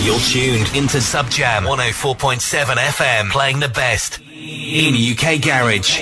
You're tuned into Subjam 104.7 FM, playing the best in UK Garage.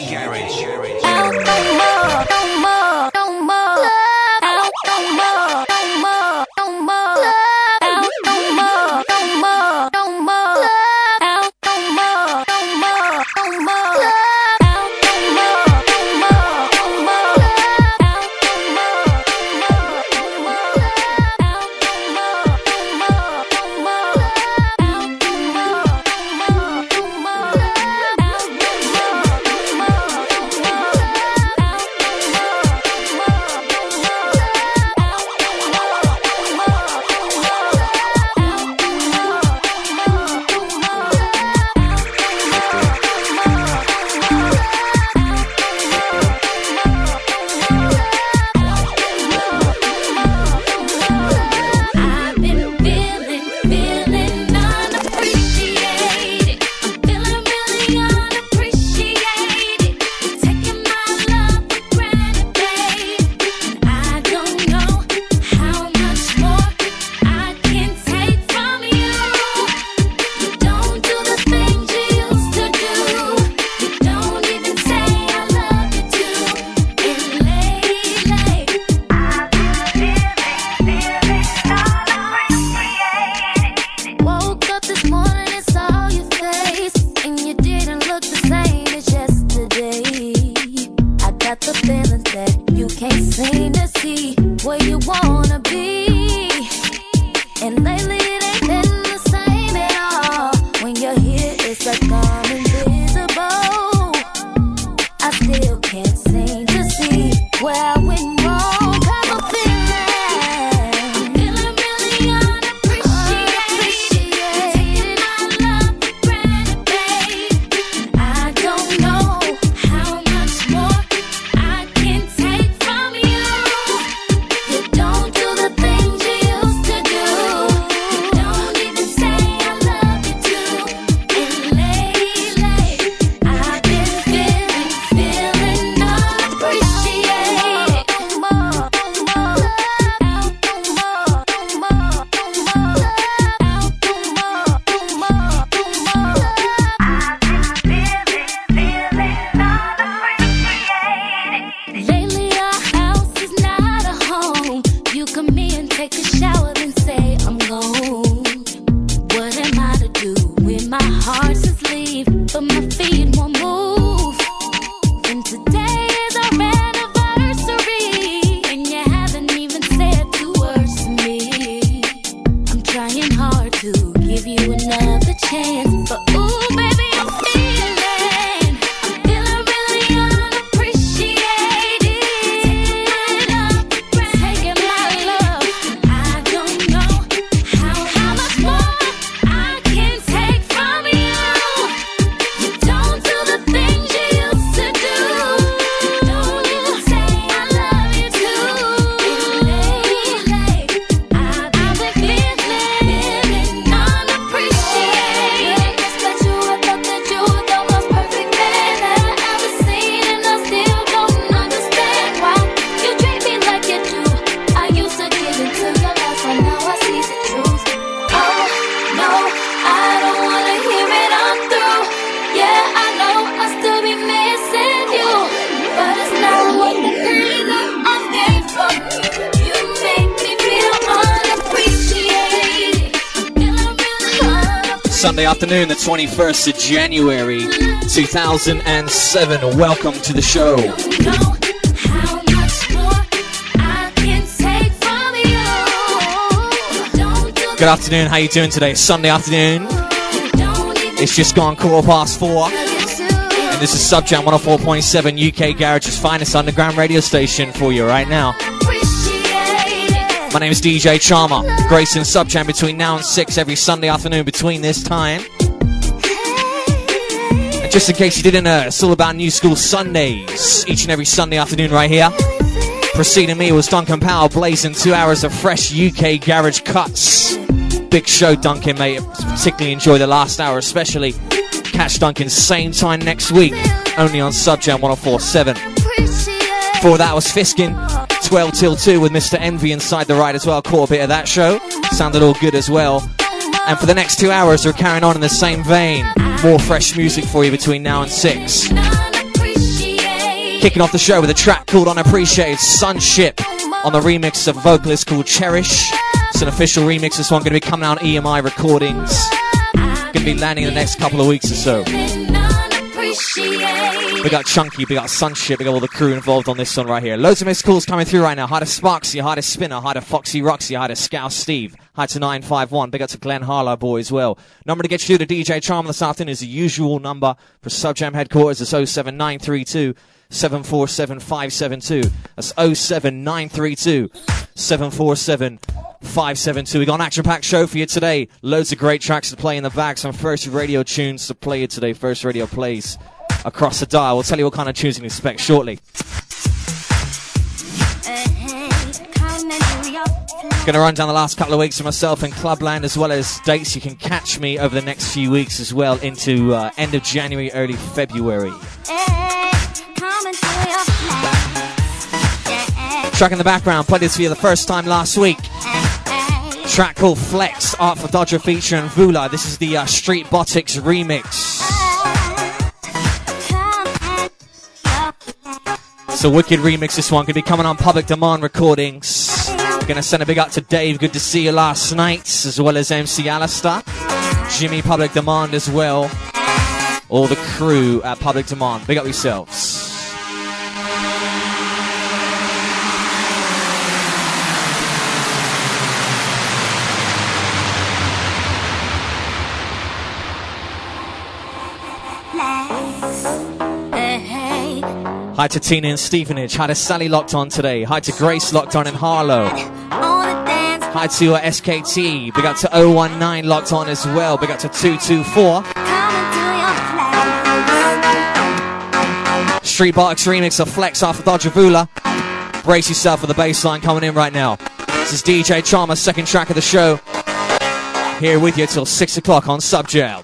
Sunday afternoon, the 21st of January 2007. Welcome to the show. Good afternoon, how you doing today? Sunday afternoon. It's just gone 4:15. And this is Subjam 104.7, UK Garage's finest underground radio station for you right now. My name is DJ Charmer. Grace and Subjam between now and 6 every Sunday afternoon between this time. And just in case you didn't know, it's all about New School Sundays each and every Sunday afternoon right here. Preceding me was Duncan Powell, blazing 2 hours of fresh UK Garage cuts. Big show, Duncan, mate. Particularly enjoy the last hour especially. Catch Duncan same time next week, only on Subjam 104.7. Before that was Fiskin, 12 till 2 with Mr. Envy inside the ride as well. Caught a bit of that show. Sounded all good as well. And for the next 2 hours, we're carrying on in the same vein. More fresh music for you between now and 6. Kicking off the show with a track called Unappreciated, Sunship, on the remix of a vocalist called Cherish. It's an official remix. This one going to be coming out on EMI Recordings. Going to be landing in the next couple of weeks or so. We got Chunky, we got Sunship, we got all the crew involved on this one right here. Loads of missed calls coming through right now. Hi to Sparksy, hi to Spinner, hi to Foxy Roxy, hi to Scouse Steve, hi to 951, big up to Glenn Harlow boy as well. Number to get you to DJ Charm this afternoon is the usual number for Subjam headquarters. It's 07932 747 572. That's 07932 747 572. We got an action-packed show for you today. Loads of great tracks to play in the bag. Some first radio tunes to play you today. First radio plays across the dial. We'll tell you what kind of tunes you can expect shortly. Going to run down the last couple of weeks for myself in Clubland, as well as dates you can catch me over the next few weeks as well, into end of January, early February. Track in the background, played this for you the first time last week. Track called Flex, Art for Dodger featuring Vula. This is the Street Botics remix. It's a wicked remix, this one. Could be coming on Public Demand Recordings. Gonna send a big up to Dave, good to see you last night, as well as MC Alistair. Jimmy, Public Demand as well. All the crew at Public Demand. Big up yourselves. Hi to Tina in Stevenage. Hi to Sally locked on today. Hi to Grace locked on in Harlow. Hi to SKT. Big up to 019 locked on as well. Big up to 224. Street Box remix of Flex off of Dodger Vula. Brace yourself for the bass line coming in right now. This is DJ Charmer's second track of the show. Here with you till 6 o'clock on Subjam.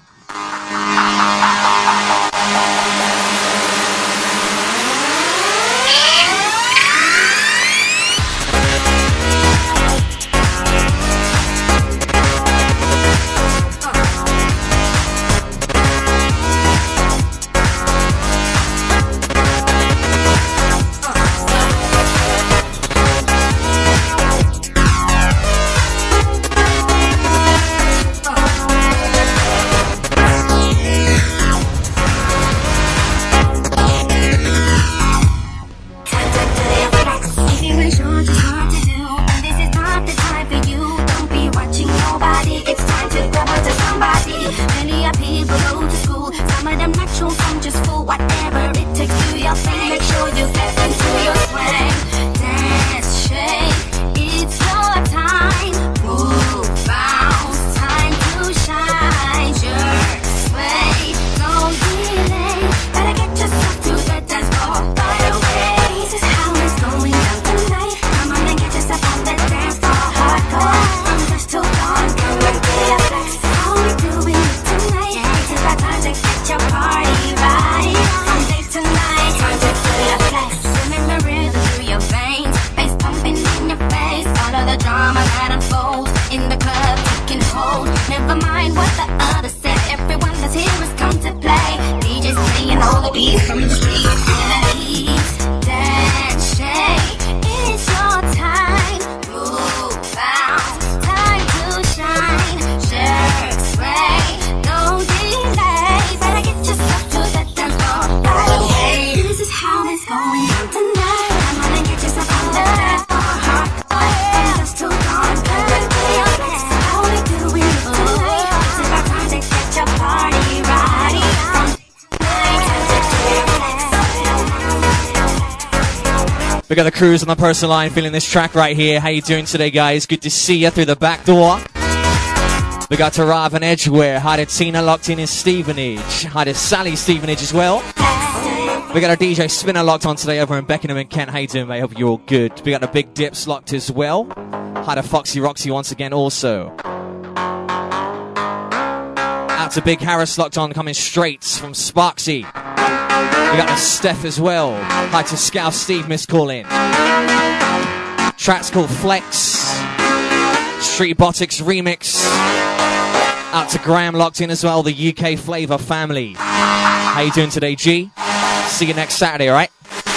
We got the crews on the personal line feeling this track right here. How you doing today, guys? Good to see you through the back door. We got to Rav and Edgeware. Hi to Tina locked in Stevenage. Hi to Sally Stevenage as well. We got our DJ Spinner locked on today over in Beckenham and Kent. How you doing, mate? Hope you're all good. We got the Big Dips locked as well. Hi to Foxy Roxy once again also. Out to Big Harris locked on, coming straight from Sparksy. We got the Steph as well. Hi to Scouse Steve, missed call in. Track's called Flex. Street Botics remix. out to Graham locked in as well, the UK Flavour family. How you doing today, G? See you next Saturday, alright?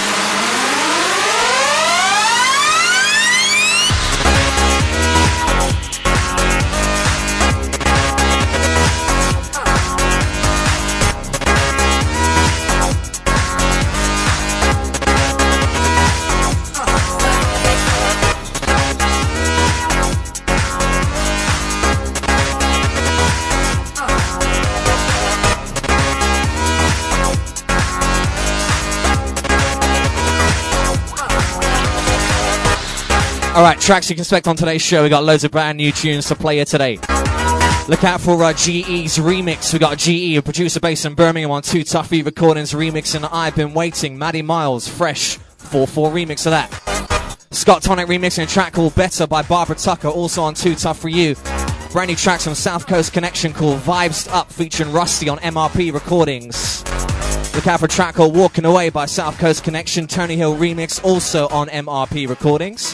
Alright, tracks you can expect on today's show. We got loads of brand new tunes to play here today. Look out for GE's remix. We got GE, a producer based in Birmingham, on Too Tough Beat Recordings remix, and I've Been Waiting. Maddie Miles, fresh 4/4 remix of that. Scott Tonic remixing a track called Better by Barbara Tucker, also on Too Tough For You. Brand new tracks from South Coast Connection called Vibes Up, featuring Rusty on MRP Recordings. Look out for a track called Walking Away by South Coast Connection, Tony Hill remix, also on MRP Recordings.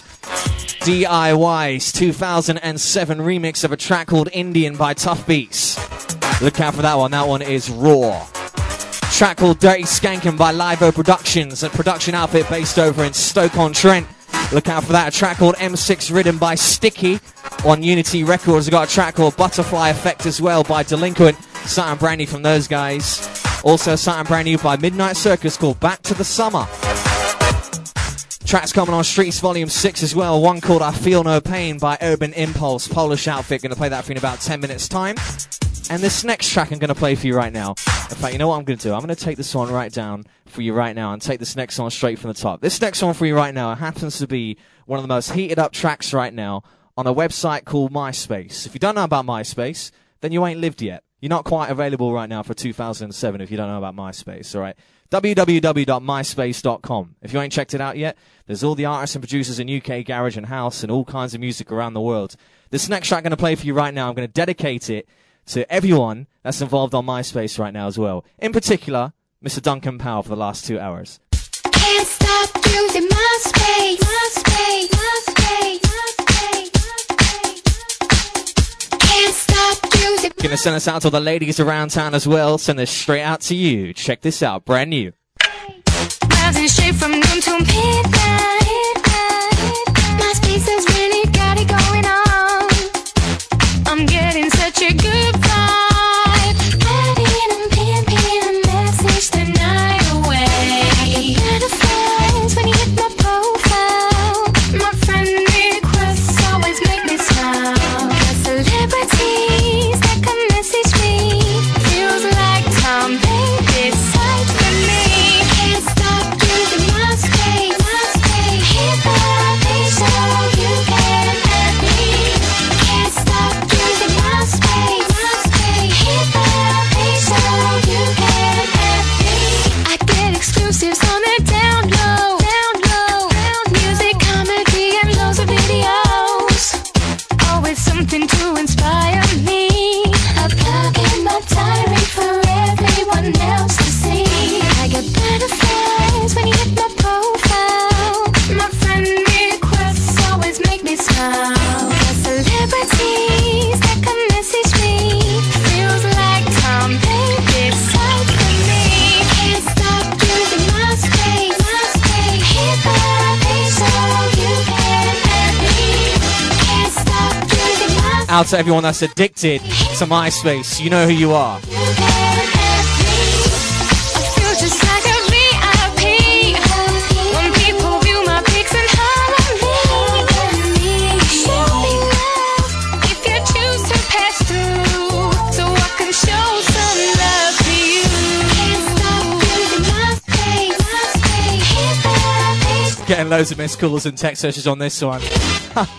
DIY's 2007 remix of a track called Indian by Tough Beats. Look out for that one. That one is raw. Track called Dirty Skankin' by Live-O Productions, a production outfit based over in Stoke-on-Trent. Look out for that. A track called M6 Ridden by Sticky on Unity Records. We've got a track called Butterfly Effect as well by Delinquent. Something brand new from those guys. Also something brand new by Midnight Circus called Back to the Summer. Tracks coming on Streets Volume 6 as well. One called I Feel No Pain by Urban Impulse, Polish outfit. Going to play that for you in about 10 minutes time. And this next track I'm going to play for you right now. In fact, you know what I'm going to do? I'm going to take this one right down for you right now and take this next one straight from the top. This next one for you right now happens to be one of the most heated up tracks right now on a website called MySpace. If you don't know about MySpace, then you ain't lived yet. You're not quite available right now for 2007 if you don't know about MySpace, all right? www.myspace.com. If you ain't checked it out yet, there's all the artists and producers in UK Garage and House and all kinds of music around the world. This next track I'm going to play for you right now, I'm going to dedicate it to everyone that's involved on MySpace right now as well. In particular, Mr. Duncan Powell for the last 2 hours. Can't stop using MySpace, MySpace, MySpace, MySpace, MySpace. Can't stop using. Gonna send this out to all the ladies around town as well. Send this straight out to you. Check this out, brand new. Rising straight from noon to midnight. MySpace has really got it going on. I'm getting such a good vibe. Adding and pinning a message the night away. I get butterflies when you hit my profile. My friend requests always make me smile. The celebrities that can message me feels like Tom Baby sight for me. Can't stop using MySpace, MySpace. Hit the page so you can add me. Can't stop using MySpace, MySpace. Hit the page so you can add me. I get exclusives on the down low, music, comedy, and loads of videos. Always something to inspire me. I plug in my diary for everyone else to see. I get butterflies when you hit my profile. My friend requests always make me smile. The celebrities that can message me feels like Tom Baby sight for me. Can't stop using MySpace, MySpace. Hit the page so you can add me. Can't stop using MySpace. Out to everyone that's addicted to MySpace. You know who you are. You can add me. I feel just like a VIP when people view my pics and holler me. Show me love if you choose to pass through, so I can show some love to you. Can't stop using MySpace, MySpace. Hit the page, Getting loads of missed calls and text messages on this one. using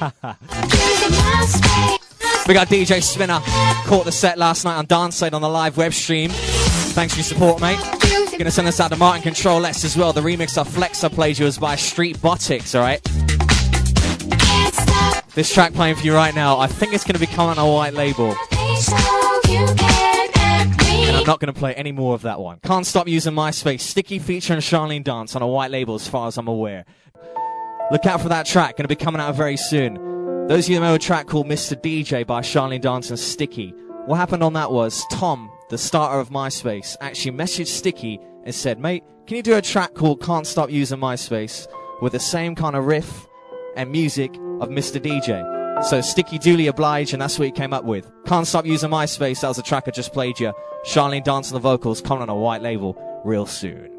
MySpace. We got DJ Spinner. Caught the set last night on Dancing on the live web stream. Thanks for your support, mate. Gonna send this out to Martin Control X as well. The remix of Flex I played you was by Street Botics, alright? Can't stop This track playing for you right now, I think it's gonna be coming on a white label. page so you can add me. And I'm not going to play any more of that one. Can't Stop Using MySpace. Sticky featuring Charlene Dance on a white label as far as I'm aware. Look out for that track. Going to be coming out very soon. Those of you that know a track called Mr. DJ by Charlene Dance and Sticky. what happened on that was Tom, the starter of MySpace, actually messaged Sticky and said, mate, can you do a track called Can't Stop Using MySpace with the same kind of riff and music of Mr. DJ? So Sticky duly obliged, and that's what he came up with. Can't Stop Using MySpace, that was the track I just played you. Charlene Dance on the vocals, coming on a white label real soon.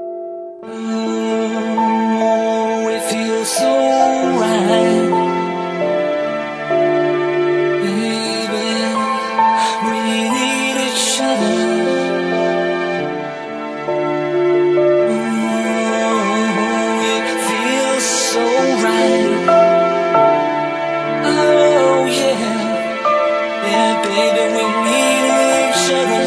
Oh, it feels so right, baby. We need each other. Oh, it feels so right. Oh yeah, yeah, baby, we need each other.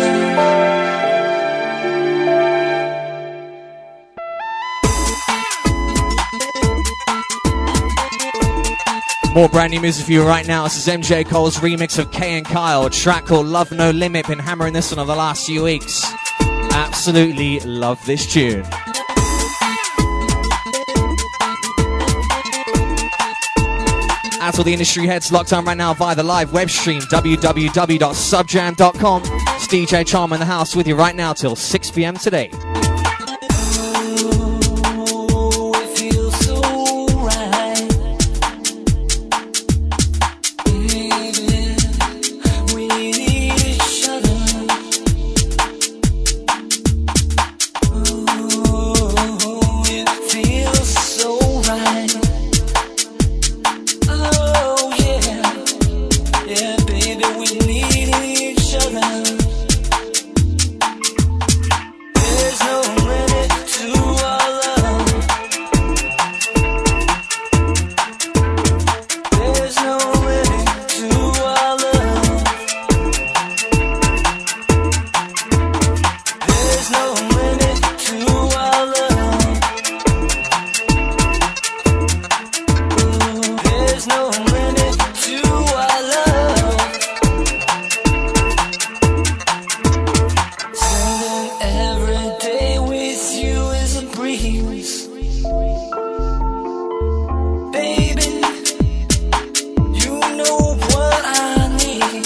More brand new music for you right now. This is MJ Cole's remix of Kay and Kyle, a track called Love No Limit. Been hammering this one over the last few weeks. Absolutely love this tune. As for the industry heads locked on right now via the live web stream, www.subjam.com. It's DJ Charm in the house with you right now till 6 p.m. today. Oh, it feels so right, baby. We need each other. Oh, it feels so right. Oh yeah, yeah, baby, we need each other. There's no limit to our love. There's no limit to our love. There's no limit to our love. There's no limit to our love. Spending every day with you is a breeze, baby. You know what I need.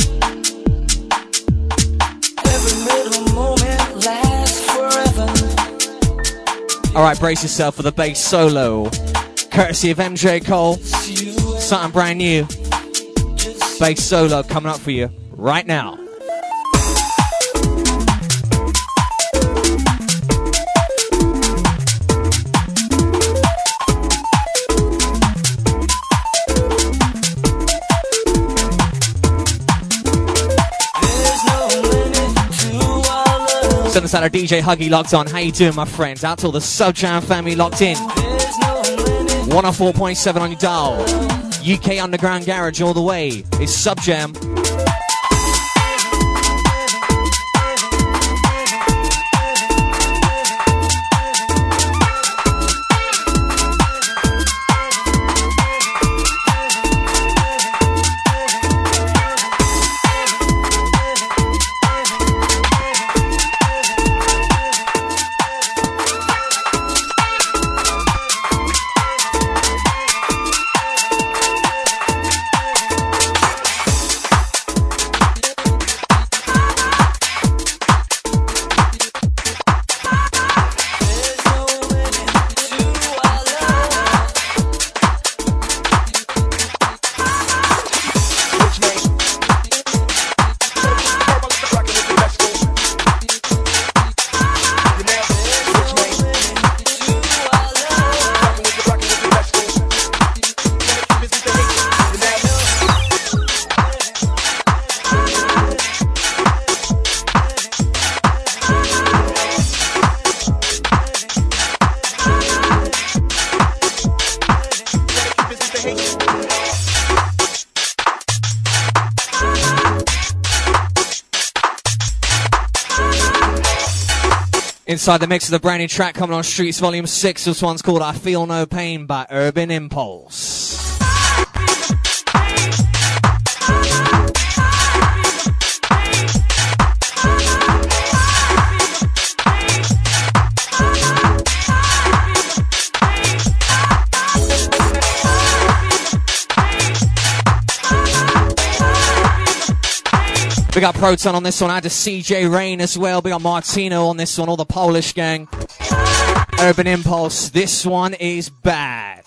Every little moment lasts forever. Alright, brace yourself for the bass solo. Courtesy of MJ Cole. You Something brand new. just Bass solo coming up for you right now. there's no limit to our love. Send us out a DJ Huggy locked on. How you doing, my friends? Out till the Subjam family locked in. There's no limit. 104.7 on your dial. UK Underground Garage all the way. It's Subjam. Inside the mix of the brand new track coming on Streets Volume 6. This one's called I Feel No Pain by Urban Impulse. We got Proton on this one. I had to CJ Rain as well. We got Martino on this one. All the Polish gang. Urban Impulse. This one is bad.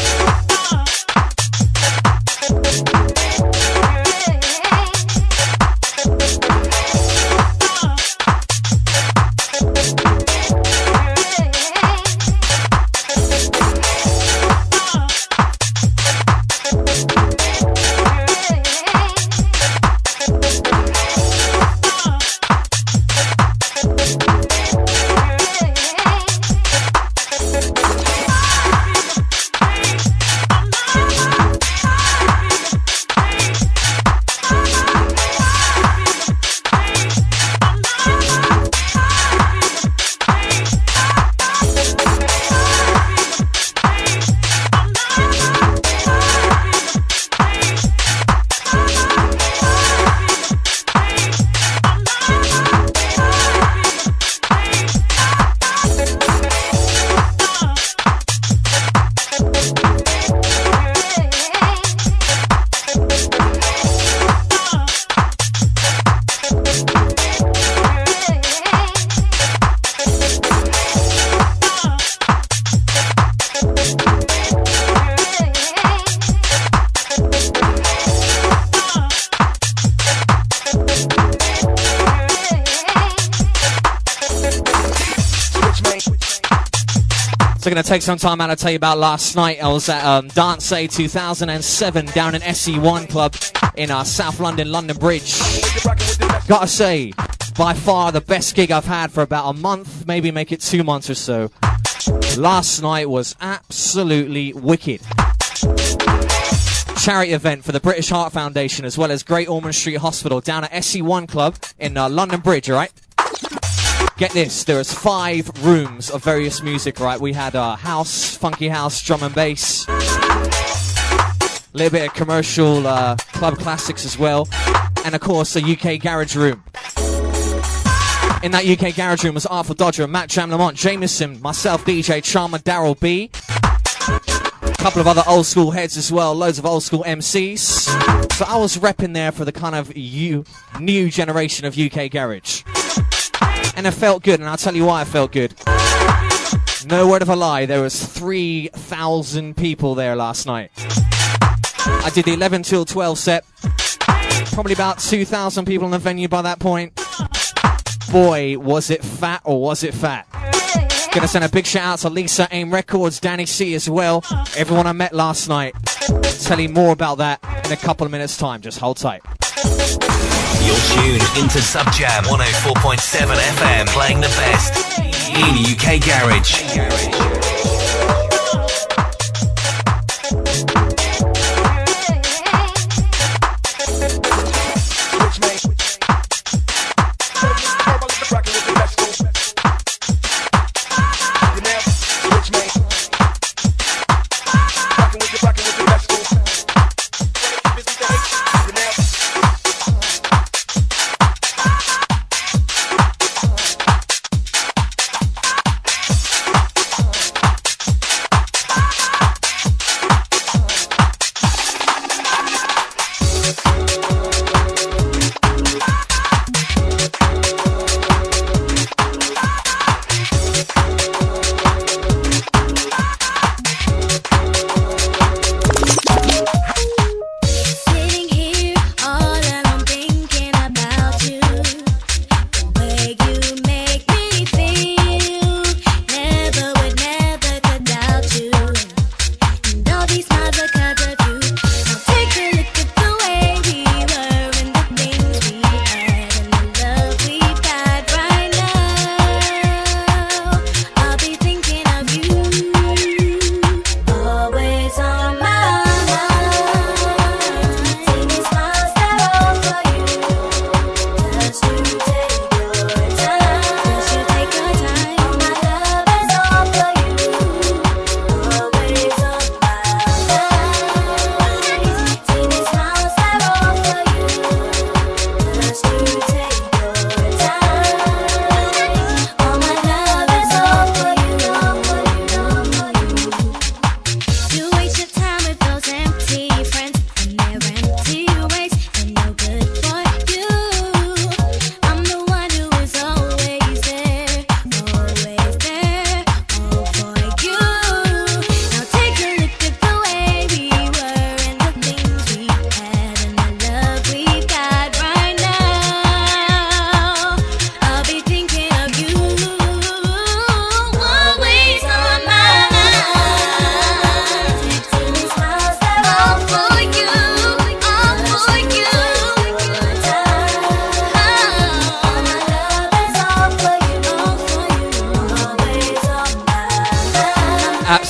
So I'm going to take some time out to tell you about last night. I was at Dance Day 2007 down in SE1 Club in South London, London Bridge. Gotta say, by far the best gig I've had for about a month, maybe make it 2 months or so. Last night was absolutely wicked. Charity event for the British Heart Foundation as well as Great Ormond Street Hospital down at SE1 Club in London Bridge, alright? Get this, there was 5 rooms of various music, right? We had house, funky house, drum and bass, a little bit of commercial club classics as well, and of course a UK garage room. In that UK garage room was Arthur Dodger, Matt Jam Lamont, Jameson, myself, DJ Charmer, Daryl B, a couple of other old school heads as well, loads of old school MCs. So I was repping there for the kind of new generation of UK garage. And it felt good, and I'll tell you why it felt good. No word of a lie, there was 3,000 people there last night. I did the 11 till 12 set. Probably about 2,000 people in the venue by that point. Boy, was it fat or was it fat? Gonna send a big shout out to Lisa, AIM Records, Danny C as well. Everyone I met last night. Tell you more about that in a couple of minutes' time. Just hold tight. You're tuned into Subjam 104.7 FM, playing the best in UK Garage.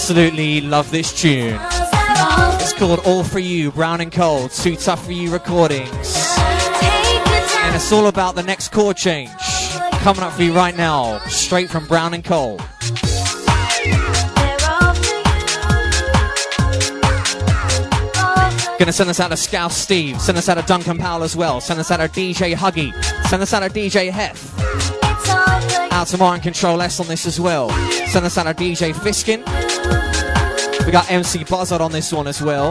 Absolutely love this tune. It's called All For You, Brown and Cold, Too Tough For You Recordings. And it's all about the next chord change. Coming up for you right now, straight from Brown and Cold. Gonna send us out to Scouse Steve, send us out to Duncan Powell as well, send us out to DJ Huggy, send us out to DJ Hef. Out to Martin Control S on this as well. Send us out to DJ Fiskin. We got MC Buzzard on this one as well.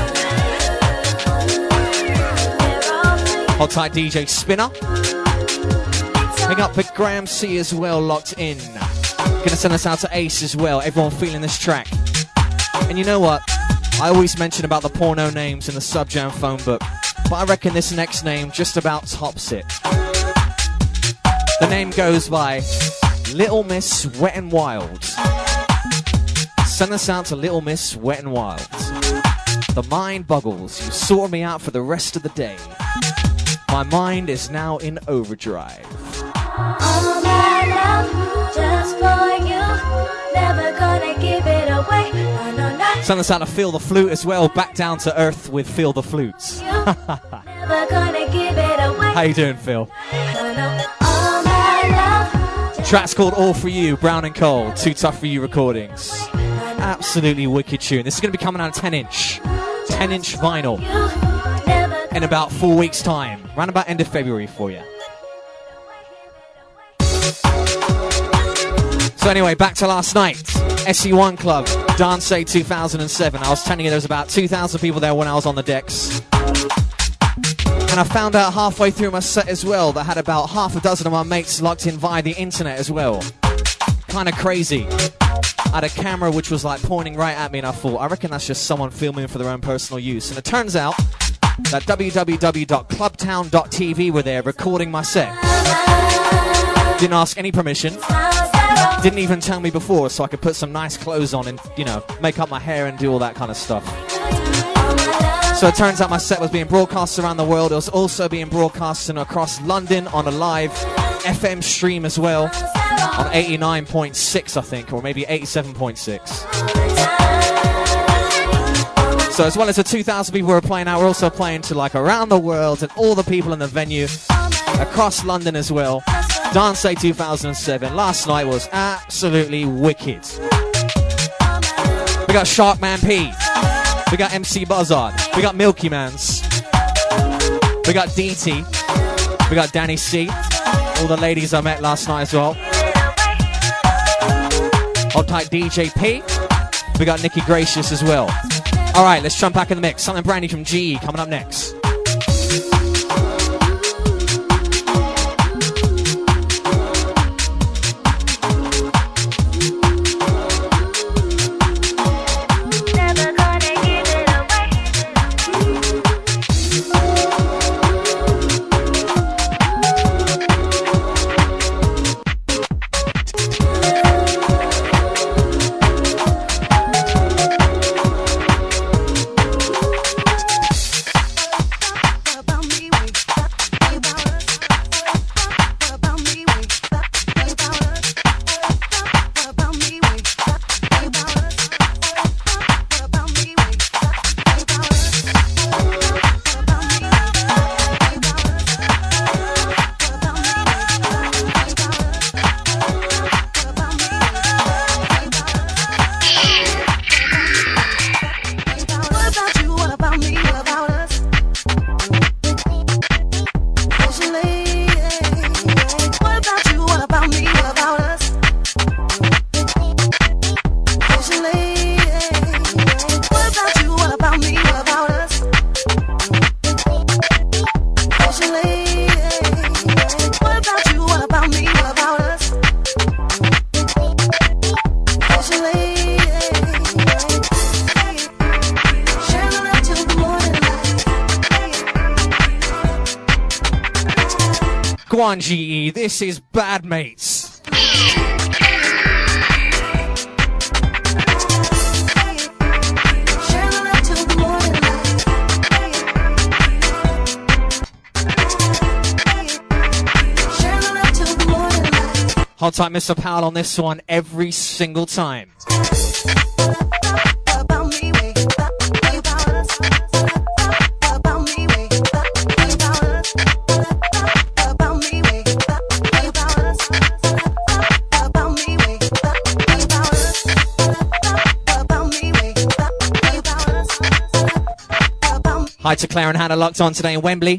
Hold tight DJ Spinner. Big up Big Graham C as well, locked in. Gonna send us out to Ace as well. Everyone feeling this track. And you know what? I always mention about the porno names in the Sub Jam phone book, but I reckon this next name just about tops it. The name goes by Little Miss Wet and Wild. Send us out to Little Miss Wet and Wild. The mind boggles. You sort me out for the rest of the day. My mind is now in overdrive. All my love, just for you. Never gonna give it away. I know not Send us out to Feel the Flute as well. Back down to earth with Feel the Flutes. never gonna give it away. How you doing, Phil? All my love, Track's called All For You, Brown and Cold, Too Tough For You Recordings. Absolutely wicked tune. This is going to be coming out 10-inch. 10-inch vinyl. In about 4 weeks' time. Around about end of February for you. So anyway, back to last night. SE1 Club, Dance Day 2007. I was telling you there was about 2,000 people there when I was on the decks. And I found out halfway through my set as well that I had about half a dozen of my mates locked in via the internet as well. Kind of crazy. I had a camera which was like pointing right at me and I thought, I reckon that's just someone filming for their own personal use. And it turns out that www.clubtown.tv were there recording my set. Didn't ask any permission. Didn't even tell me before so I could put some nice clothes on and, you know, make up my hair and do all that kind of stuff. So it turns out my set was being broadcast around the world. It was also being broadcasted across London on a live FM stream as well. On 89.6, I think, or maybe 87.6. So as well as the 2,000 people who were playing out, we're also playing to like around the world and all the people in the venue across London as well. Dance Day 2007. Last night was absolutely wicked. We got Sharkman P. We got MC Buzzard. We got Milky Mans. We got DT. We got Danny C. All the ladies I met last night as well. Hold tight DJ P. We got Nikki Gracious as well. Alright, let's jump back in the mix. Something brand new from GE coming up next. Go on, GE, this is Bad Mates. Hold tight, Mr. Powell on this one every single time. Hi to Claire and Hannah locked on today in Wembley.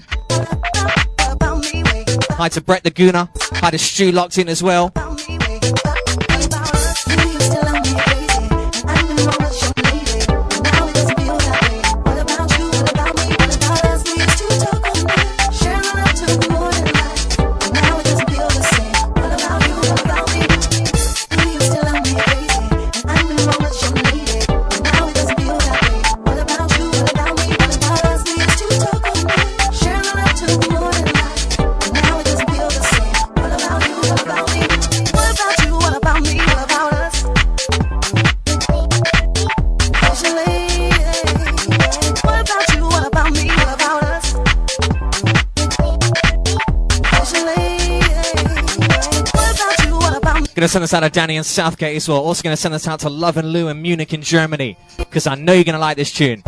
Hi to Brett the Gooner. Hi to Stu locked in as well. Gonna send this out to Danny in Southgate as well. Also gonna send this out to Love and Lou in Munich in Germany, because I know you're gonna like this tune.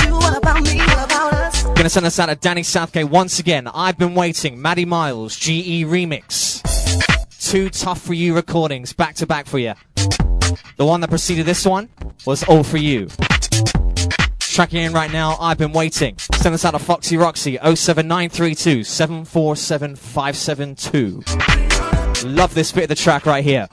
Gonna send this out to Danny Southgate once again. I've Been Waiting, Maddie Miles, GE remix. 2 Tough For You recordings, back to back for you. The one that preceded this one was All For You. Tracking in right now, I've Been Waiting. Send this out to Foxy Roxy, 07932 747 572. Love this bit of the track right here.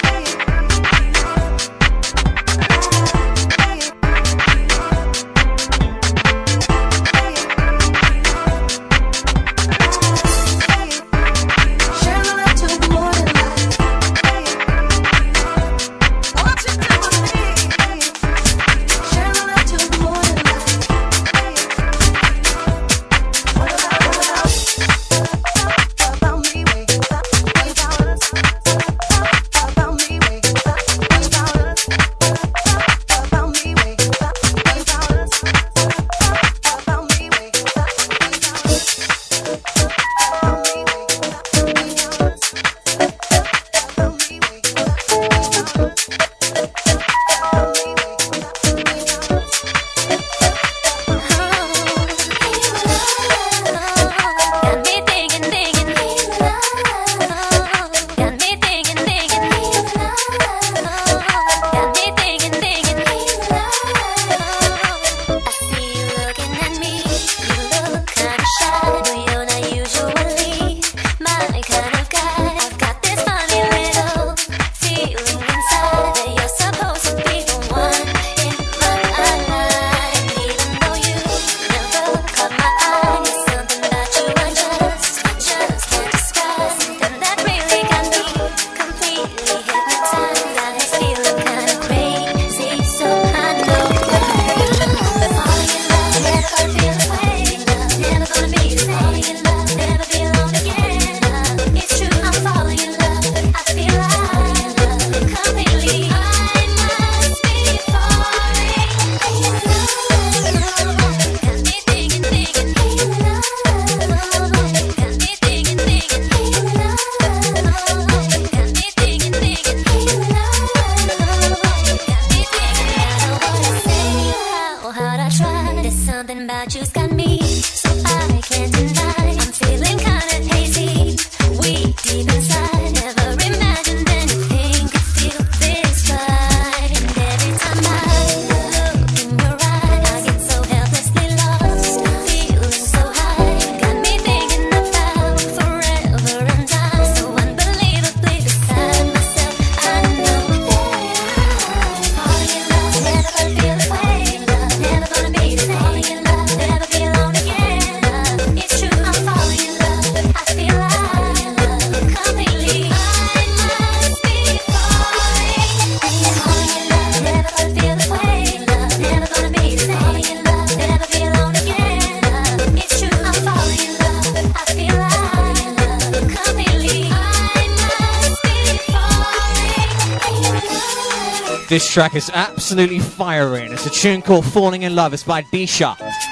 This track is absolutely firing. It's a tune called Falling in Love. It's by Disha.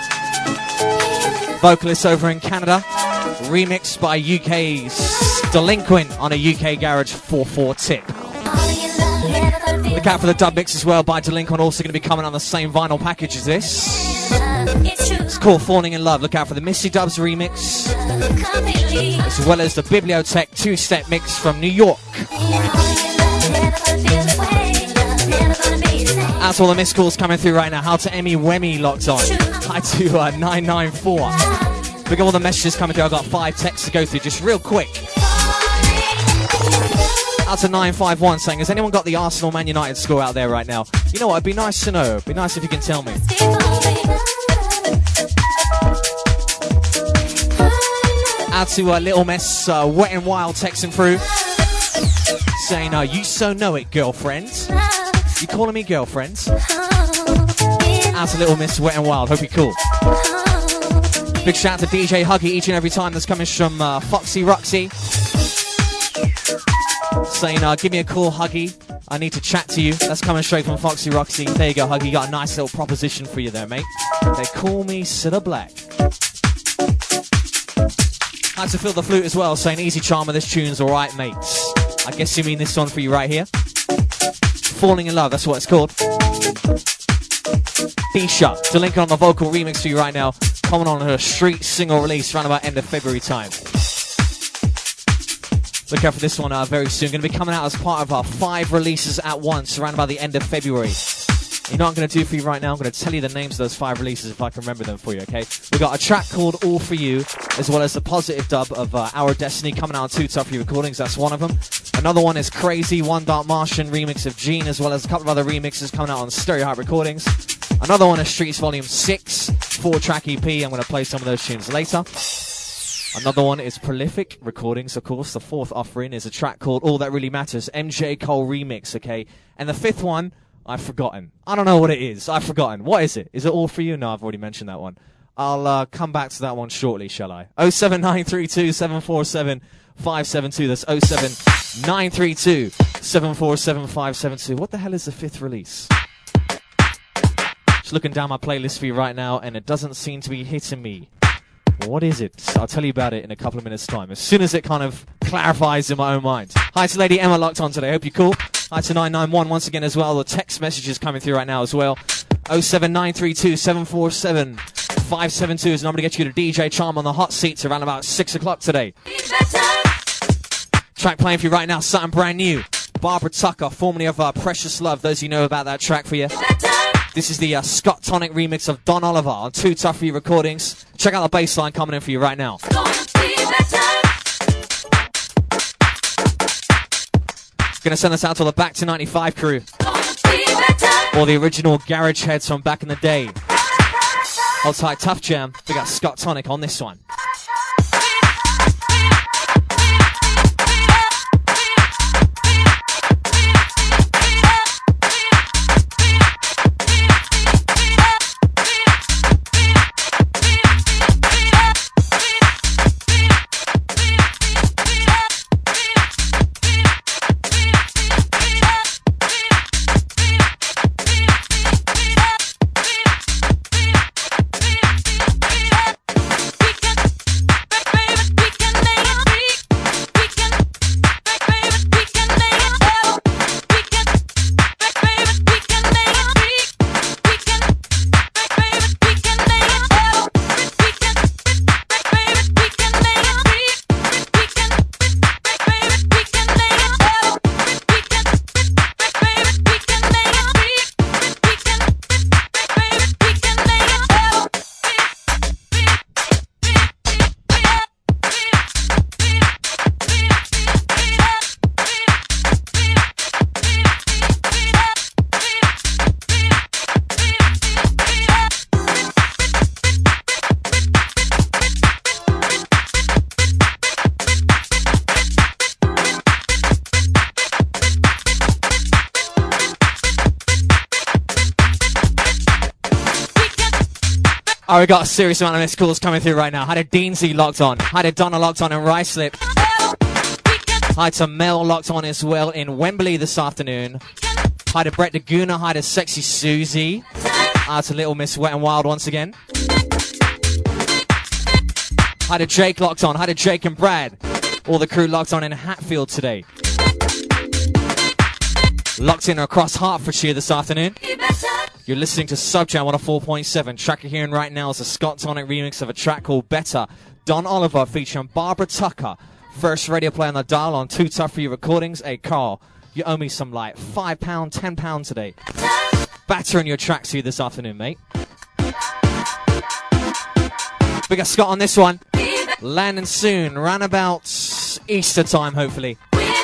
Vocalist over in Canada. Remixed by UK's Delinquent on a UK Garage 4/4 tip. Look out for the dub mix as well by Delinquent, also going to be coming on the same vinyl package as this. It's called Falling in Love. Look out for the Missy Dubs remix, as well as the Bibliotech 2-step mix from New York. That's all the missed calls coming through right now. How to Emmy Wemmy locked on. Hi to 994. Look at all the messages coming through. I've got 5 texts to go through just real quick. Out to 951 saying, has anyone got the Arsenal Man United score out there right now? You know what, it'd be nice to know. It'd be nice if you can tell me. Out to Little Mess, Wet and Wild texting through. Saying, you so know it, girlfriend. You calling me girlfriend? Out to Little Miss Wet and Wild, hope you're cool. Big shout out to DJ Huggy each and every time that's coming from Foxy Roxy. Saying, give me a call, Huggy. I need to chat to you. That's coming straight from Foxy Roxy. There you go, Huggy. Got a nice little proposition for you there, mate. They call me Sitter Black. Had to fill the flute as well, saying, easy charmer, this tune's alright, mates. I guess you mean this one for you right here. Falling in Love, that's what it's called. B-Shot, to link on the vocal remix for you right now. Coming on her street single release around about end of February time. Look out for this one very soon. Going to be coming out as part of our 5 releases at once around about the end of February. You know what I'm going to do for you right now? I'm going to tell you the names of those 5 releases if I can remember them for you, okay? We've got a track called All For You, as well as the positive dub of Our Destiny coming out on 2 Tough Recordings. That's one of them. Another one is Crazy, One Dark Martian remix of Gene, as well as a couple of other remixes coming out on Stereo Heart Recordings. Another one is Streets Volume 6, 4-track EP. I'm going to play some of those tunes later. Another one is Prolific Recordings, of course. The 4th offering is a track called All That Really Matters, MJ Cole remix, okay? And the 5th one, I've forgotten. I don't know what it is. I've forgotten. What is it? Is it All For You? No, I've already mentioned that one. I'll come back to that one shortly, shall I? 07932 747 572. That's 07932 747 572. What the hell is the 5th release? Just looking down my playlist for you right now, and it doesn't seem to be hitting me. What is it? I'll tell you about it in a couple of minutes' time, as soon as it kind of clarifies in my own mind. Hi to Lady Emma locked on today. Hope you're cool. Hi to 991 once again as well. The text messages coming through right now as well. 07932 747 572 is the number to get you to DJ Charm on the hot seats around about 6 o'clock today. Track playing for you right now, something brand new. Barbara Tucker, formerly of Precious Love. Those of you know about that track for you. This is the Scott Tonic remix of Don Oliver on 2 Tough Recordings. Check out the bass line coming in for you right now. Gonna send us out to the Back to 95 crew. Or the original garage heads from back in the day. Hold tight, Tough Jam. We got Scott Tonic on this one. Oh, we got a serious amount of missed calls coming through right now. Hi to Deansy locked on. Hi to Donna locked on in Ruislip. Hi to Mel locked on as well in Wembley this afternoon. Hi to Brett Daguna. Hi to Sexy Susie. Hi to Little Miss Wet and Wild once again. Hi to Jake locked on. Hi to Jake and Brad. All the crew locked on in Hatfield today. Locked in across Hertfordshire this afternoon. You're listening to Subjam 104.7. Track you're hearing right now is a Scott Tonic remix of a track called Better. Don Oliver featuring Barbara Tucker. First radio play on the dial on 2 Tough Recordings. Hey, Carl, you owe me some like £5, £10 today. Battering your tracksuit this afternoon, mate. We got Scott on this one. Landing soon, round about Easter time, hopefully.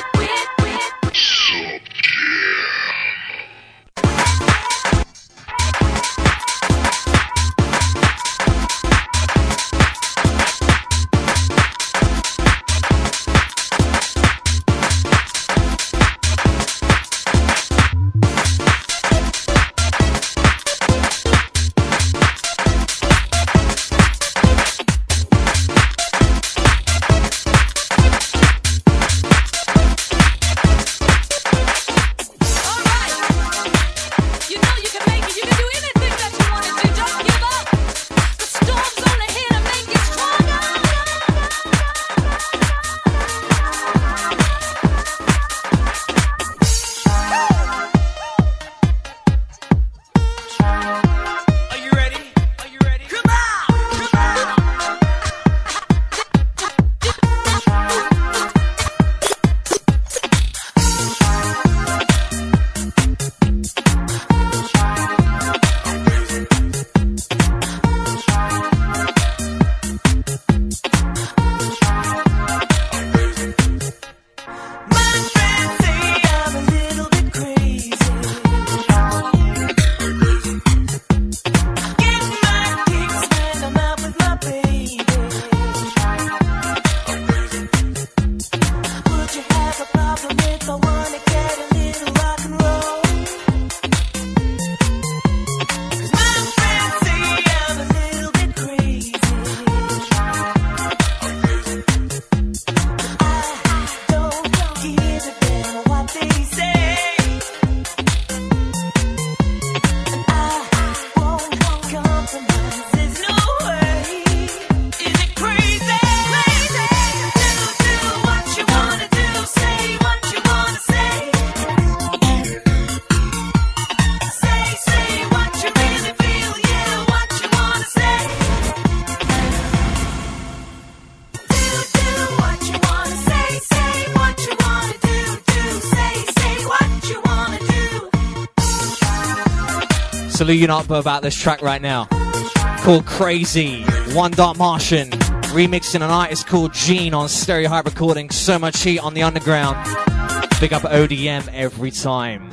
Salute up about this track right now. Called Crazy. One Dot Martian. Remixing an artist called Gene on Stereo Hype Recordings. So much heat on the underground. Big up ODM every time.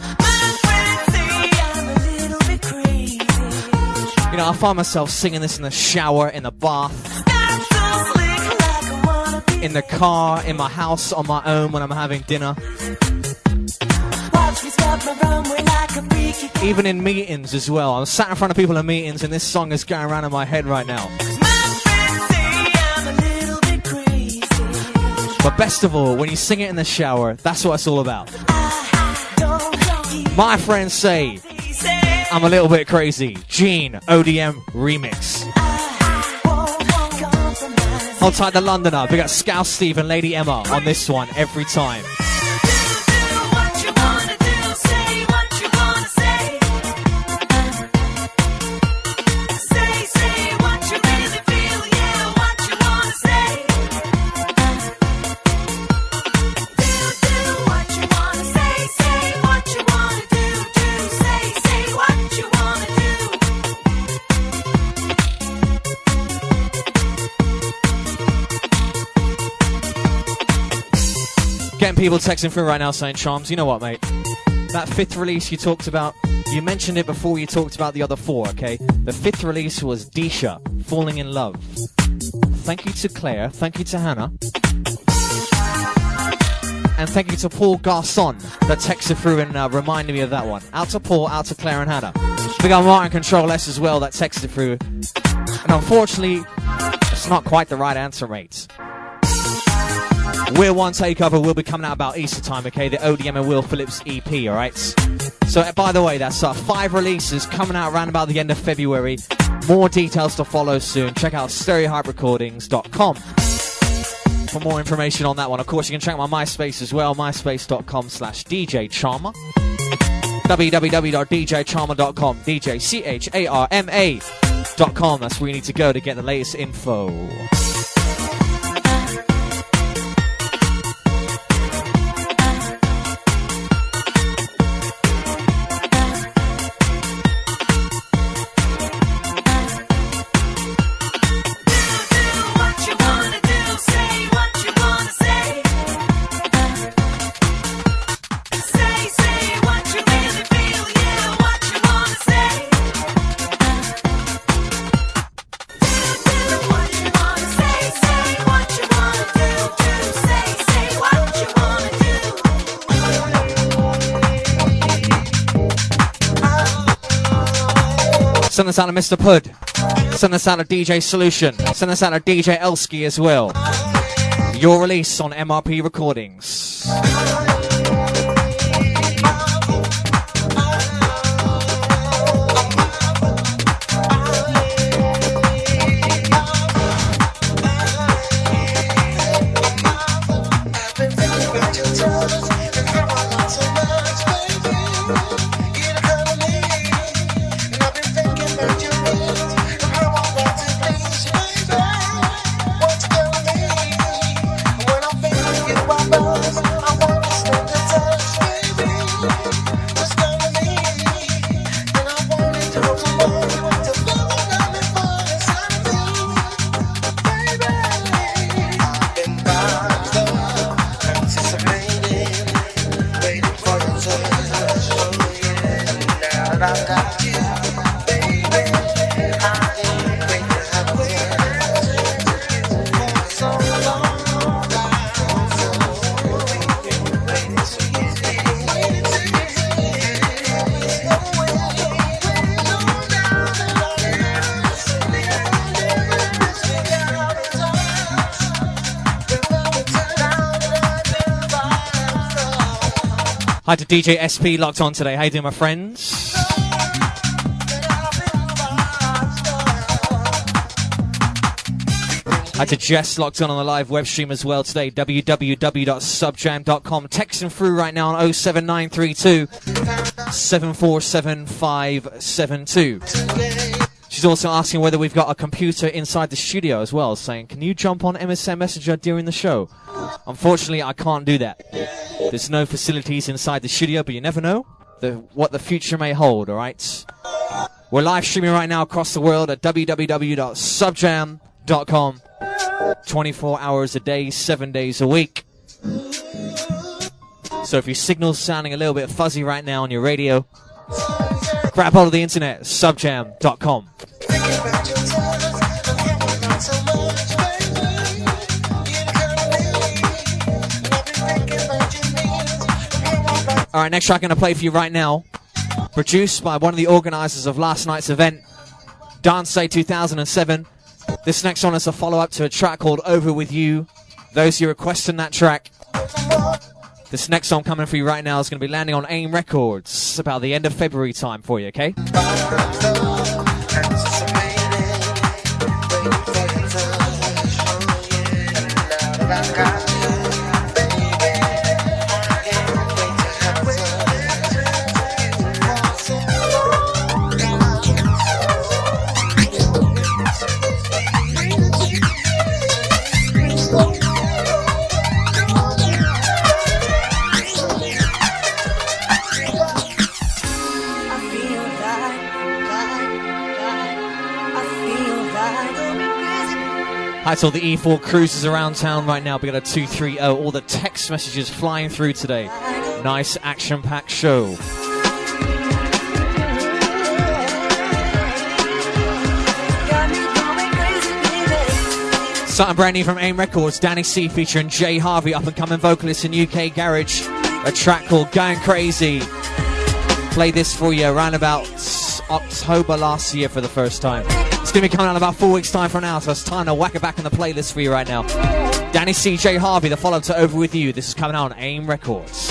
You know, I find myself singing this in the shower, in the bath, in the car, in my house, on my own when I'm having dinner. Even in meetings as well. I'm sat in front of people in meetings and this song is going around in my head right now. But best of all, when you sing it in the shower, that's what it's all about. My friends say I'm a little bit crazy. Gene, ODM remix. Hold tight, the Londoner. We got Scouse Steve and Lady Emma on this one every time. Getting people texting through right now saying, Charms, you know what, mate? That fifth release you talked about, you mentioned it before you talked about the other four, okay? The fifth release was Disha, Falling in Love. Thank you to Claire, thank you to Hannah. And thank you to Paul Garson that texted through and reminded me of that one. Out to Paul, out to Claire and Hannah. We got Martin Control S as well that texted through. And unfortunately, it's not quite the right answer, mate. We're One Takeover will be coming out about Easter time, okay? The ODM and Will Phillips EP, alright? So, by the way, that's 5 releases coming out around about the end of February. More details to follow soon. Check out stereohyperecordings.com for more information on that one. Of course, you can check out my MySpace as well, myspace.com/DJCharma. www.djcharma.com, DJCharma.com. That's where you need to go to get the latest info. Send us out to Mr. Pud. Send us out to DJ Solution. Send us out to DJ Elsky as well. Your release on MRP Recordings. Hi to DJ SP locked on today. How you doing, my friends? Hi to Jess locked on the live web stream as well today. www.subjam.com. Texting through right now on 07932 747 572. She's also asking whether we've got a computer inside the studio as well, saying, can you jump on MSN Messenger during the show? Unfortunately, I can't do that. There's no facilities inside the studio, but you never know what the future may hold, alright? We're live streaming right now across the world at www.subjam.com. 24 hours a day, 7 days a week. So if your signal's sounding a little bit fuzzy right now on your radio, grab hold of the internet, subjam.com. Alright, next track I'm going to play for you right now. Produced by one of the organisers of last night's event, Dance Day 2007. This next one is a follow-up to a track called Over With You. Those who requesting that track, this next song coming for you right now is going to be landing on AIM Records about the end of February time for you, okay? Hi to all the E4 cruisers around town right now. We got a 230, all the text messages flying through today. Nice action-packed show. Something brand new from AIM Records, Danny C featuring Jay Harvey, up-and-coming vocalist in UK Garage. A track called Going Crazy. Played this for you around about October last year for the first time. It's going to be coming out in about 4 weeks' time from now, so it's time to whack it back in the playlist for you right now. Danny C, Jay Harvey, the follow-up to Over With You. This is coming out on AIM Records.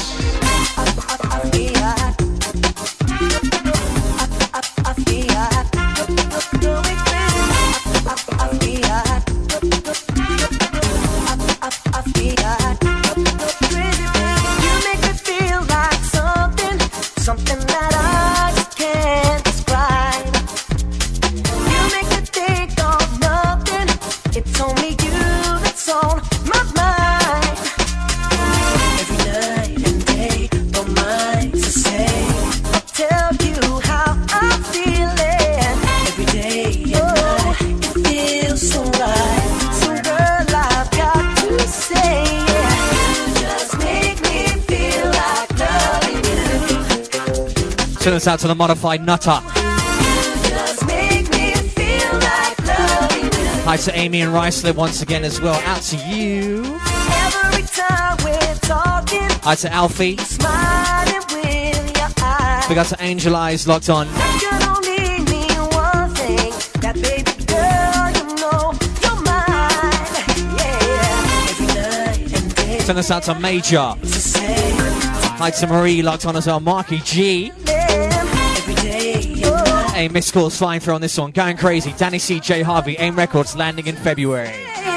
Something that I just can't describe. You make me think of nothing. It's only you that's on my mind. Every night and day, don't mind to say. I'll tell you how I'm feeling. Every day and night, it feels so right. So girl, I've got to say it. You just make me feel like loving you. Send us out to the Modified Nutter. Hi to Amy and Ricelet once again as well. Out to you. Hi to Alfie. Big out to Angel Eyes locked on. Send us out to Major. Hi to Marie, locked on as well. Marky G. Hey, missed calls flying through on this one. Going crazy. Danny C, J Harvey, AIM Records landing in February.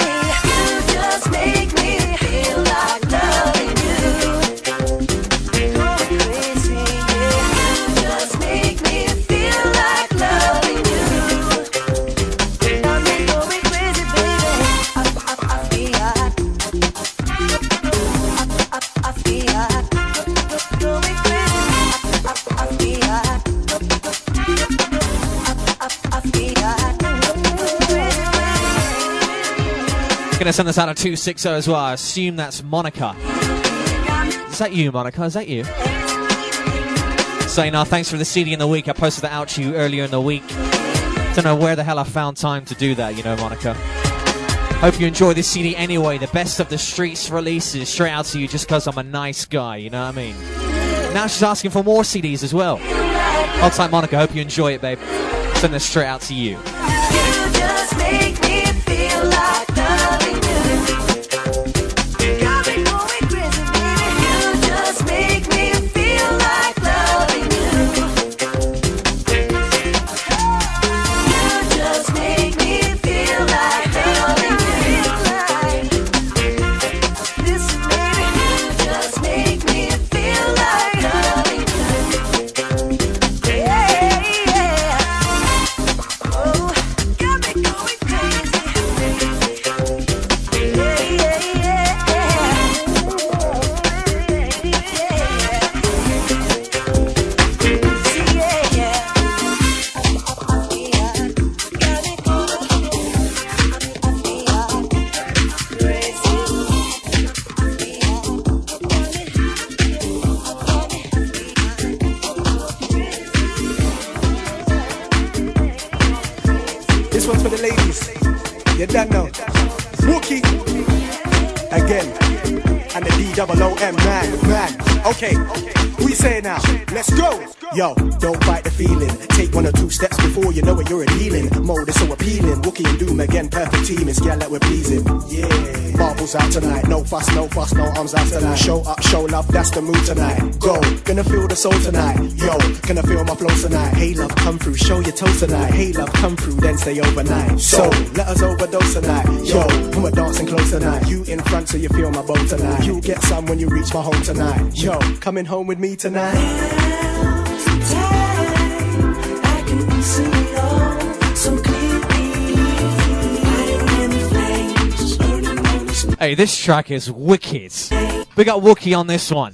Gonna send us out of 260 as well. I assume that's Monica. Is that you, Monica? Is that you? Saying, thanks for the CD in the week. I posted that out to you earlier in the week. Don't know where the hell I found time to do that, you know, Monica. Hope you enjoy this CD anyway. The best of the streets releases straight out to you just because I'm a nice guy, you know what I mean? Now she's asking for more CDs as well. Hold tight, Monica. Hope you enjoy it, babe. Send this straight out to you. You just make me feel like loving you. Got me going crazy, baby. You just make me feel like loving you. You just make me feel like loving you. Listen, baby, you just make me feel like loving you. Yeah, yeah. Oh, got me going crazy. Yeah, yeah, This one's for the ladies. You don't know. Wookie. Again. And the D-O-O-M, man. Okay. We say now. Let's go. Yo, don't fight the feeling. Take 1 or 2 steps before you know it, you're in healing. Mode is so appealing. Wookie and Doom again, perfect team. It's girl that we're pleasing. Yeah. Marbles out tonight. No fuss, no arms out tonight. Show up, show love, that's the mood tonight. Go. Gonna feel the soul tonight. Yo, gonna feel my flow tonight. Hey love, come through, show your toes tonight. Hey love, come through, then stay overnight. So, let us overdose tonight. Yo, we're dancing close tonight. You in front so you feel my bow tonight. You'll get some when you reach my home tonight. Yo, coming home with me tonight. Hey, this track is wicked. We got Wookie on this one.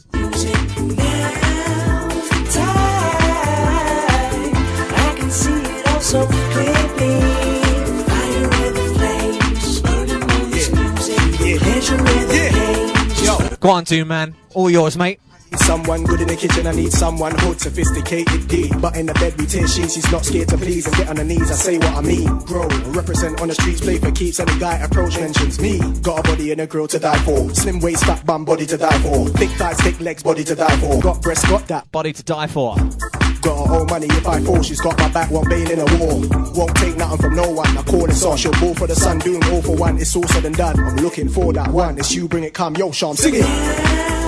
Go on, Doom man. All yours, mate. Someone good in the kitchen, I need someone hood, sophisticated D. But in the bed we tear sheets, she's not scared to please and get on her knees. I say what I mean. Grow, represent on the streets, play for keeps. Any guy approach mentions me. Got a body and a grill to die for. Slim waist, fat bum, body to die for. Thick thighs, thick legs, body to die for. Got breasts, got that. Body to die for. Got her own money if I fall. She's got my back, won't bail in a war. Won't take nothing from no one. I call this on. She'll ball for the sun, doing all for one. It's all said and done. I'm looking for that one. It's you, bring it, come, yo, Sean, sing it.